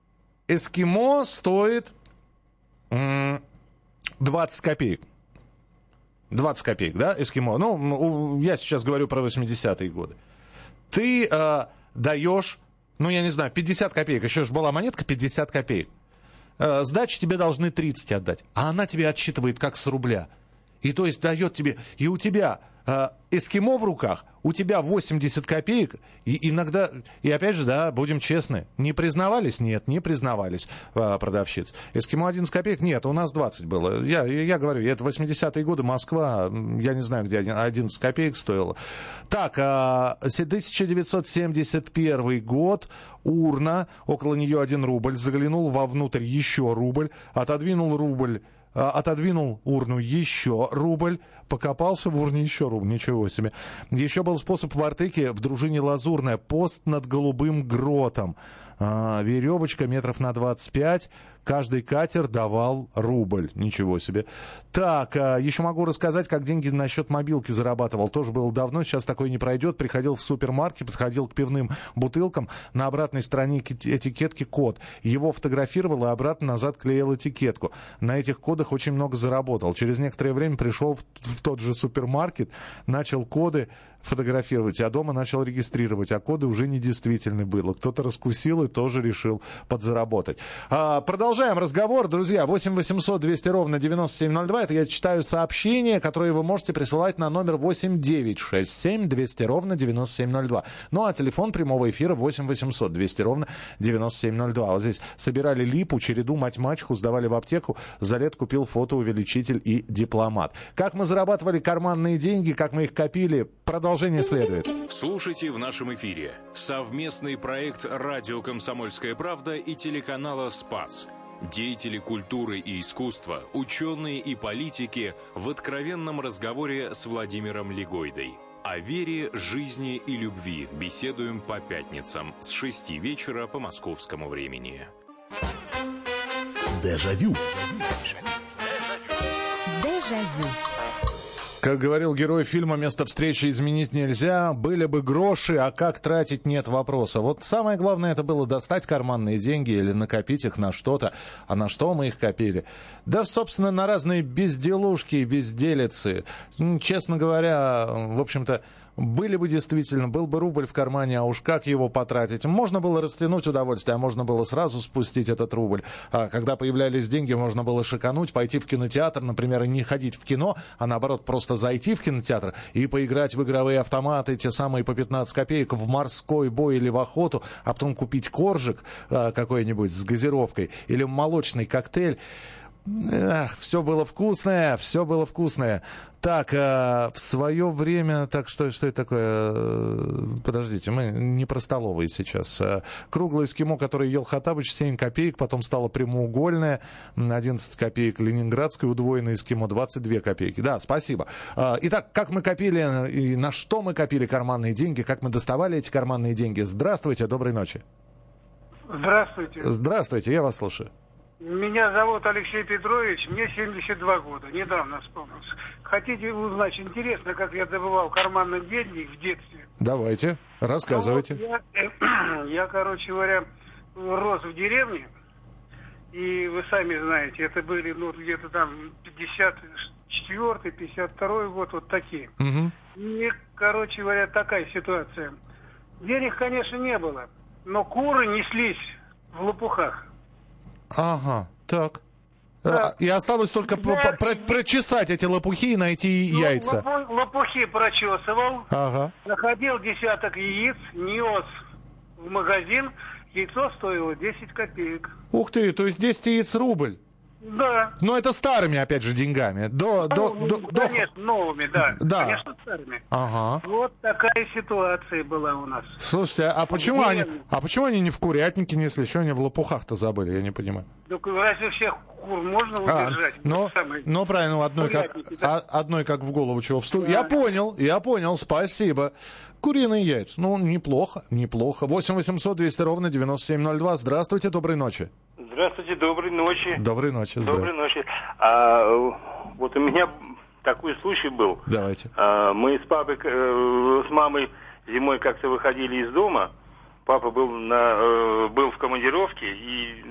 эскимо стоит м- двадцать копеек. двадцать копеек, да, эскимо? Ну, я сейчас говорю про восьмидесятые годы. Ты а, даешь... Ну, я не знаю, пятьдесят копеек. Еще же была монетка пятьдесят копеек. Э, сдачи тебе должны тридцать отдать. А она тебе отсчитывает как с рубля. И то есть дает тебе... И у тебя э, эскимо в руках, у тебя восемьдесят копеек. И иногда... И опять же, да, будем честны. Не признавались? Нет, не признавались э, продавщиц. Эскимо одиннадцать копеек? Нет, у нас двадцать было. Я, я говорю, это восьмидесятые годы, Москва. Я не знаю, где одиннадцать копеек стоило. Так, э, тысяча девятьсот семьдесят первый год. Урна. Около нее один рубль. Заглянул вовнутрь еще рубль. Отодвинул рубль. Отодвинул урну еще рубль, покопался в урне еще рубль, ничего себе. Еще был способ в Артеке в дружине Лазурная, пост над голубым гротом. А, веревочка метров на двадцать пять. Каждый катер давал рубль. Ничего себе. Так, а, еще могу рассказать, как деньги на счет мобилки зарабатывал. Тоже было давно, сейчас такое не пройдет. Приходил в супермаркет, подходил к пивным бутылкам. На обратной стороне этикетки код. Его фотографировал и обратно назад клеил этикетку. На этих кодах очень много заработал. Через некоторое время пришел в, в тот же супермаркет, начал коды фотографировать, а дома начал регистрировать, а коды уже недействительны было. Кто-то раскусил и тоже решил подзаработать. А, продолжаем разговор, друзья. восемь восемьсот двести ровно девяносто семь ноль два. Это я читаю сообщения, которые вы можете присылать на номер восемь девять шесть семь двести ровно девяносто семь ноль два. Ну, а телефон прямого эфира восемь восемьсот двести ровно девяносто семь ноль два. Вот здесь собирали липу, череду, мать-мачеху, сдавали в аптеку. За лет купил фотоувеличитель и дипломат. Как мы зарабатывали карманные деньги, как мы их копили, продолжаем. Продолжение следует. Слушайте в нашем эфире совместный проект «Радио Комсомольская правда» и телеканала «Спас». Деятели культуры и искусства, ученые и политики в откровенном разговоре с Владимиром Легойдой. О вере, жизни и любви беседуем по пятницам с шести вечера по московскому времени. Дежавю. Дежавю. Как говорил герой фильма «Место встречи изменить нельзя», были бы гроши, а как тратить, нет вопроса. Вот самое главное это было достать карманные деньги или накопить их на что-то. А на что мы их копили? Да, собственно, на разные безделушки и безделицы. Честно говоря, в общем-то, были бы действительно, был бы рубль в кармане, а уж как его потратить? Можно было растянуть удовольствие, а можно было сразу спустить этот рубль. А когда появлялись деньги, можно было шикануть, пойти в кинотеатр, например, и не ходить в кино, а наоборот просто зайти в кинотеатр и поиграть в игровые автоматы, те самые по пятнадцать копеек, в морской бой или в охоту, а потом купить коржик а, какой-нибудь с газировкой или молочный коктейль. Эх, все было вкусное, все было вкусное. Так, э, в свое время, так что, что это такое? Подождите, мы не про столовые сейчас. Круглое эскимо, которое ел Хаттабыч, семь копеек, потом стало прямоугольное, одиннадцать копеек ленинградское, удвоенное эскимо, двадцать две копейки. Да, спасибо. Итак, как мы копили и на что мы копили карманные деньги, как мы доставали эти карманные деньги. Здравствуйте, доброй ночи. Здравствуйте. Здравствуйте, я вас слушаю. Меня зовут Алексей Петрович, мне семьдесят два года, недавно вспомнился. Хотите узнать, интересно, как я добывал карманные деньги в детстве? Давайте, рассказывайте. Ну, вот я, я, короче говоря, рос в деревне, и вы сами знаете, это были ну, где-то там пятьдесят четвёртый, пятьдесят второй год, вот такие. Угу. И, короче говоря, такая ситуация. Денег, конечно, не было, но куры неслись в лопухах. Ага, так. Да. И осталось только да. про- прочесать эти лопухи и найти ну, яйца. Лопу- лопухи прочесывал, ага. находил десяток яиц, нес в магазин, яйцо стоило десять копеек. Ух ты, то есть десять яиц рубль? Да. Но это старыми, опять же, деньгами. До, ну, до, до, конечно, до... новыми, да. Да. Конечно, старыми. Ага. Вот такая ситуация была у нас. Слушайте, а почему, они, а почему они не в курятнике несли? Еще они в лопухах-то забыли, я не понимаю. Так разве всех кур можно удержать? А, ну, самый... ну, правильно, одной как, да? одной как в голову чего вступит. Да. Я понял, я понял, спасибо. Куриные яйца, ну, неплохо, неплохо. восемь восемьсот двести ровно девяносто семь ноль два. Здравствуйте, доброй ночи. Здравствуйте, доброй ночи. Доброй ночи, Доброй ночи. А, вот у меня такой случай был. Давайте. А, мы с папой, с мамой зимой как-то выходили из дома. Папа был, на, был в командировке, и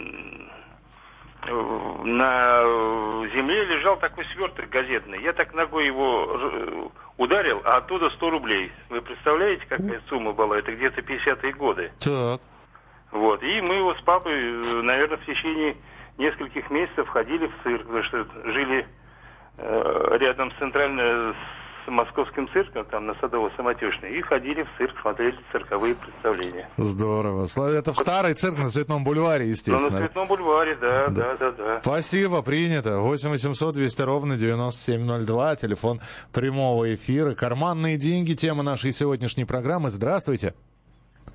на земле лежал такой сверток газетный. Я так ногой его ударил, а оттуда сто рублей. Вы представляете, какая сумма была? Это где-то пятидесятые годы. Так. Вот. И мы его с папой, наверное, в течение нескольких месяцев ходили в цирк, потому что жили э, рядом с центральным, с московским цирком, там на Садово-Самотечной, и ходили в цирк, смотрели цирковые представления. Здорово. Это в старый цирк на Цветном бульваре, естественно. Ну, на Цветном бульваре, да, да, да, да. да. Спасибо, принято. восемь восемьсот двести ровно девяносто семь ноль два, телефон прямого эфира. Карманные деньги, тема нашей сегодняшней программы. Здравствуйте.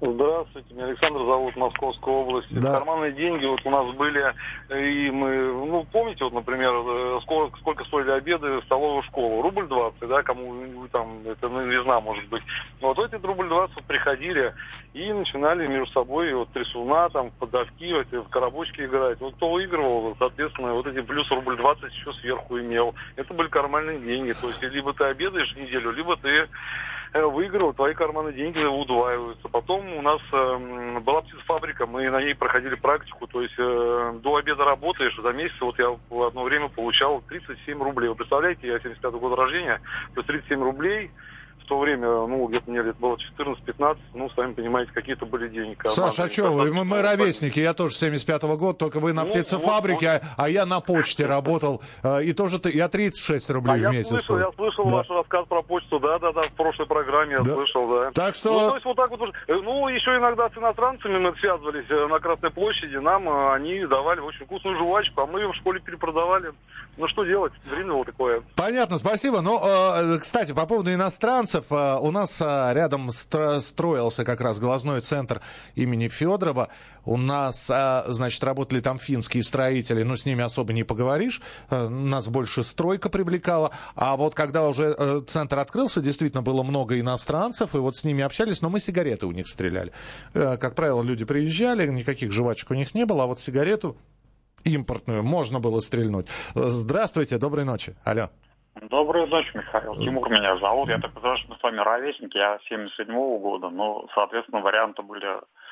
Здравствуйте, меня Александр зовут, Московская область. Да. Карманные деньги вот у нас были, и мы, ну, помните, вот, например, сколько, сколько стоили обеды в столовую школу? Рубль двадцать, да, кому там, это новизна, может быть. Но вот эти рубль двадцать приходили и начинали между собой вот трясуна, там, подавки, вот, в коробочки играть. Вот кто выигрывал, соответственно, вот эти плюс рубль двадцать еще сверху имел. Это были карманные деньги. То есть, либо ты обедаешь неделю, либо ты выиграл, твои карманные деньги удваиваются. Потом у нас э, была птицефабрика, мы на ней проходили практику, то есть э, до обеда работаешь, за месяц вот я в одно время получал тридцать семь рублей. Вы представляете, я семьдесят пятого года рождения, то есть тридцать семь рублей в то время, ну, где-то мне лет было четырнадцать-пятнадцать, ну, сами понимаете, какие-то были деньги. Саша, а что вы? Мы, мы ровесники, я тоже семьдесят пятого года, только вы на ну, птицефабрике, вот, вот. А, а я на почте работал, и тоже я тридцать шесть рублей а в месяц. Я слышал, я слышал да. ваш рассказ про почту, да-да-да, в прошлой программе я да. слышал, да. Так что... Ну, то есть вот так вот, ну, еще иногда с иностранцами мы связывались на Красной площади, нам они давали очень вкусную жвачку, а мы в школе перепродавали. Ну, что делать? Время было такое. Понятно, спасибо. Ну, э, кстати, по поводу иностранцев, э, у нас э, рядом стро- строился как раз глазной центр имени Федорова. У нас, э, значит, работали там финские строители, но с ними особо не поговоришь. Э, нас больше стройка привлекала. А вот когда уже э, центр открылся, действительно было много иностранцев, и вот с ними общались, но мы сигареты у них стреляли. Э, как правило, люди приезжали, никаких жвачек у них не было, а вот сигарету импортную можно было стрельнуть. Здравствуйте, доброй ночи. Алло. Доброй ночи, Михаил. Тимур меня зовут. Я так понимаю, что мы с вами ровесники. Я семьдесят седьмого года. Ну, соответственно, варианты были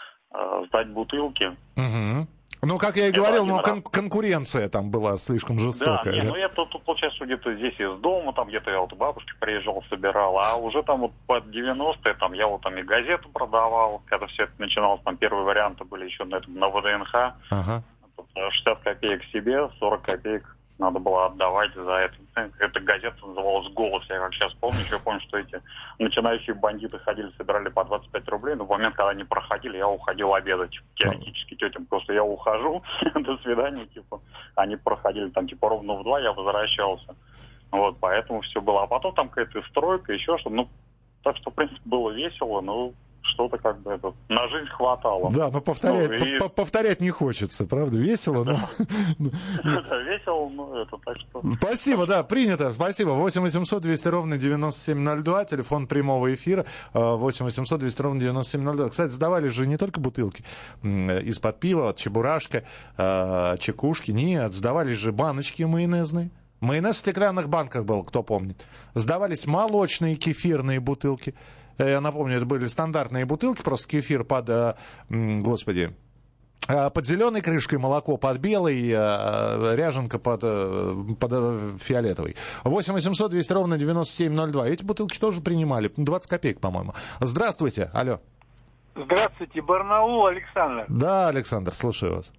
э, сдать бутылки. Угу. Ну, как я и это говорил, но кон- конкуренция там была слишком жестокая. Да, не, да? ну я тут, тут, получается, где-то здесь из дома, там где-то я вот у бабушки приезжал, собирал, а уже там вот под девяностые, там я вот там и газету продавал, когда все это начиналось, там первые варианты были еще на, этом, на ВДНХ. Ага. шестьдесят копеек себе, сорок копеек надо было отдавать за это. Эта газета называлась «Голос». Я как сейчас помню, еще помню, что эти начинающие бандиты ходили, собирали по двадцать пять рублей, но в момент, когда они проходили, я уходил обедать. Теоретически тетям просто я ухожу, до свидания, типа. Они проходили там типа ровно в два, я возвращался. Вот, поэтому все было. А потом там какая-то стройка, еще что-то. Ну, так что, в принципе, было весело, но что-то как бы это, на жизнь хватало. Да, но повторять, ну, и... повторять не хочется, правда? Весело, но... Весело, но это так что... Спасибо, да, принято, спасибо. восемь восемьсот двести ровно девяносто семь ноль два, телефон прямого эфира, восемь восемьсот двести ровно девяносто семь ноль два. Кстати, сдавали же не только бутылки из-под пива, чебурашка, чекушки, нет, сдавали же баночки майонезные. Майонез в стеклянных банках был, кто помнит. Сдавались молочные кефирные бутылки. Я напомню, это были стандартные бутылки, просто кефир под, господи, под зеленой крышкой, молоко под белой, ряженка под, под фиолетовой. восемь восемьсот двести ровно девяносто семь ноль два. Эти бутылки тоже принимали. двадцать копеек, по-моему. Здравствуйте, алло. Здравствуйте, Барнаул, Александр. Да, Александр, слушаю вас.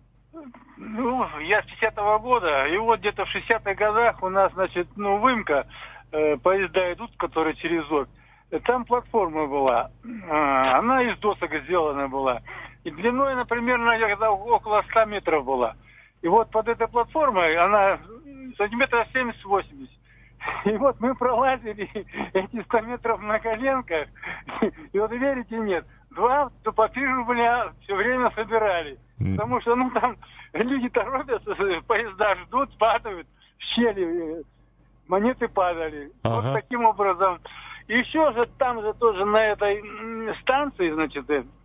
Ну, я с пятидесятого года, и вот где-то в шестидесятых годах у нас, значит, ну, выемка, э, поезда идут, которые через Обь. Там платформа была, она из досок сделана была. И длиной, например, наверное, около ста метров была. И вот под этой платформой она сантиметров семьдесят-восемьдесят. И вот мы пролазили эти сто метров на коленках. И вот верите, нет, два по три рубля все время собирали. Потому что, ну, там люди торопятся, поезда ждут, падают в щели, монеты падали. Ага. Вот таким образом... Еще же там же тоже на этой станции, значит,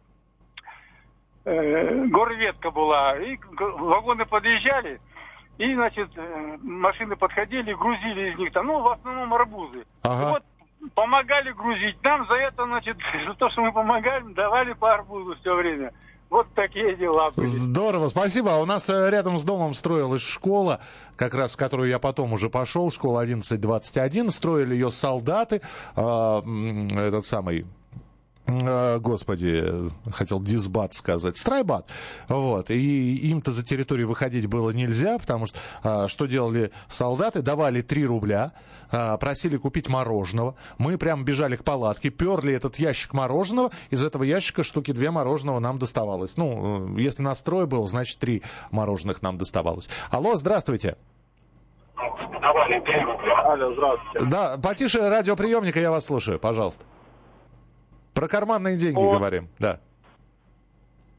э, горветка была, и вагоны подъезжали, и, значит, машины подходили, грузили из них там, ну, в основном арбузы. Ага. И вот помогали грузить. Нам за это, значит, за то, что мы помогали, давали по арбузу все время. Вот такие дела были. Здорово, спасибо. А у нас рядом с домом строилась школа, как раз в которую я потом уже пошел, школа одиннадцать двадцать один. Строили ее солдаты, э, этот самый... Господи, хотел дисбат сказать, страйбат. Вот. И им-то за территорию выходить было нельзя, потому что а, что делали солдаты? Давали три рубля, а, просили купить мороженого. Мы прям бежали к палатке, перли этот ящик мороженого. Из этого ящика штуки две мороженого нам доставалось. Ну, если настрой был, значит, три мороженых нам доставалось. Алло, здравствуйте. Алло, здравствуйте. Да, потише радиоприемника, я вас слушаю, пожалуйста. Про карманные деньги вот. Говорим, да.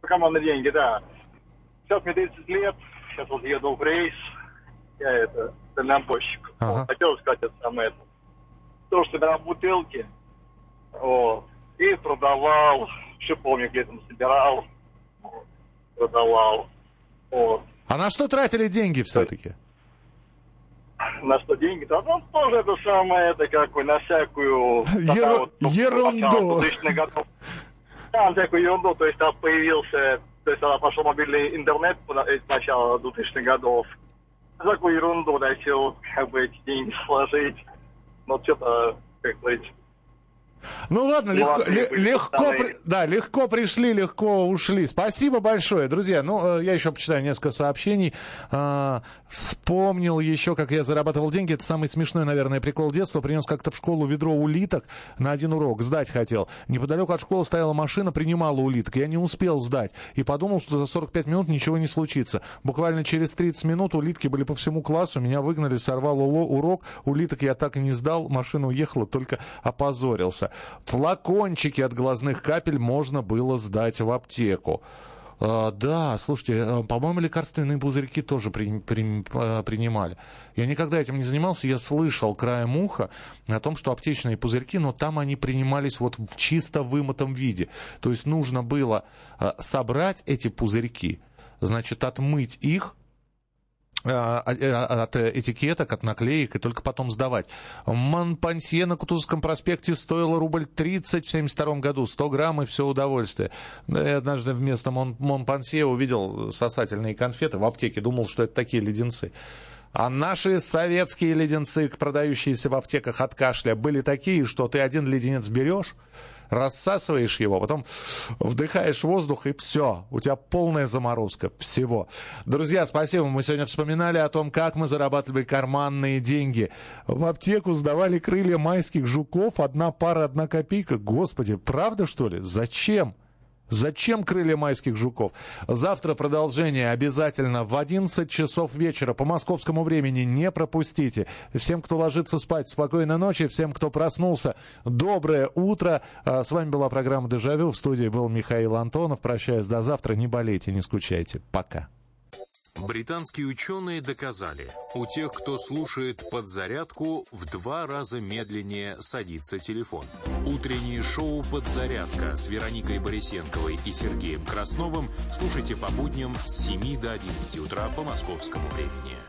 Командные деньги, да. Сейчас мне тридцать лет, сейчас вот еду в рейс, я это, дальнобойщик. Ага. Вот, хотел сказать это самое, это. Тоже собирал бутылки, вот, и продавал, еще помню, где там собирал, вот, продавал, вот. А на что тратили деньги все-таки? На что деньги-то? Ну, тоже это самое, это какой, на всякую... Ер... Вот, ерунду. Годов. Да, всякую ерунду, то есть там появился, то есть тогда пошел мобильный интернет с начала двухтысячных годов. Всякую ерунду, да, все, как бы, эти деньги сложить. Ну, что-то, как говорится... Ну ладно, легко, легко, при, да, легко пришли, легко ушли. Спасибо большое, друзья. Ну, я еще почитаю несколько сообщений. А, вспомнил еще, как я зарабатывал деньги. Это самый смешной, наверное, прикол детства. Принес как-то в школу ведро улиток на один урок. Сдать хотел. Неподалеку от школы стояла машина, принимала улиток. Я не успел сдать. И подумал, что за сорок пять минут ничего не случится. Буквально через тридцать минут улитки были по всему классу. Меня выгнали, сорвал урок. Улиток я так и не сдал. Машина уехала, только опозорился. Флакончики от глазных капель можно было сдать в аптеку. А, да, слушайте, по-моему, лекарственные пузырьки тоже при, при, принимали. Я никогда этим не занимался, я слышал краем уха о том, что аптечные пузырьки, но там они принимались вот в чисто вымытом виде. То есть нужно было собрать эти пузырьки, значит, отмыть их от этикеток, от наклеек, и только потом сдавать. Монпансье на Кутузовском проспекте стоило рубль тридцать в семьдесят втором году. сто грамм и все удовольствие. Я однажды вместо Мон, Монпансье увидел сосательные конфеты в аптеке. Думал, что это такие леденцы. А наши советские леденцы, продающиеся в аптеках от кашля, были такие, что ты один леденец берешь, рассасываешь его, потом вдыхаешь воздух, и все, у тебя полная заморозка всего. Друзья, спасибо. Мы сегодня вспоминали о том, как мы зарабатывали карманные деньги. В аптеку сдавали крылья майских жуков, одна пара, одна копейка. Господи, правда, что ли? Зачем? Зачем крылья майских жуков? Завтра продолжение обязательно в одиннадцать часов вечера по московскому времени. Не пропустите. Всем, кто ложится спать, спокойной ночи. Всем, кто проснулся, доброе утро. С вами была программа «Дежавю». В студии был Михаил Антонов. Прощаюсь до завтра. Не болейте, не скучайте. Пока. Британские ученые доказали, у тех, кто слушает «Подзарядку», в два раза медленнее садится телефон. Утреннее шоу «Подзарядка» с Вероникой Борисенковой и Сергеем Красновым слушайте по будням с семи до одиннадцати утра по московскому времени.